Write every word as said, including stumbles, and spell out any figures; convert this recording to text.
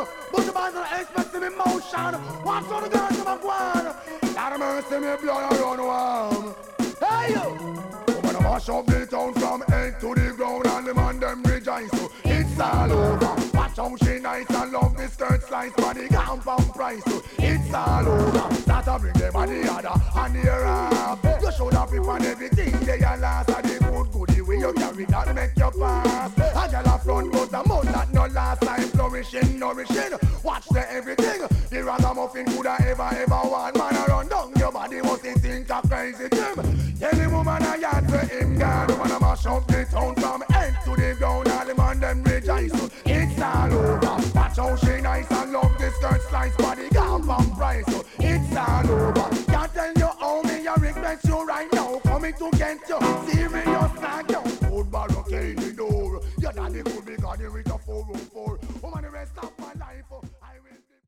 But the boys are expecting emotion. Watch all the girls in my guan. Lot of mercy, me blood I run warm. Hey you! Woman a mash up the town from head to the ground and the man them rejoice. So it's all over. Watch how she nice and love the skirt slice body compound price. So it's all over. Start to bring them on the other and the rap. You should have on everything they are last. And the good goodie way you carry that make you pass. A girl a front but a mouth that no last time flourishing, nourishing. Watch the everything. The ragamuffin coulda ever ever want. Man a run down your body must think a crazy thing. Tell the woman a yard for him God. Woman a mash up the town from end to the ground. All the man them rejoice. So it's all over. Watch how she nice and love the skirt slice body compound price. So it's all over. Can't tell you how me a regret you right now. Coming to get you serious knock down. Old barricade the door. Your daddy could be got it with a four oh four.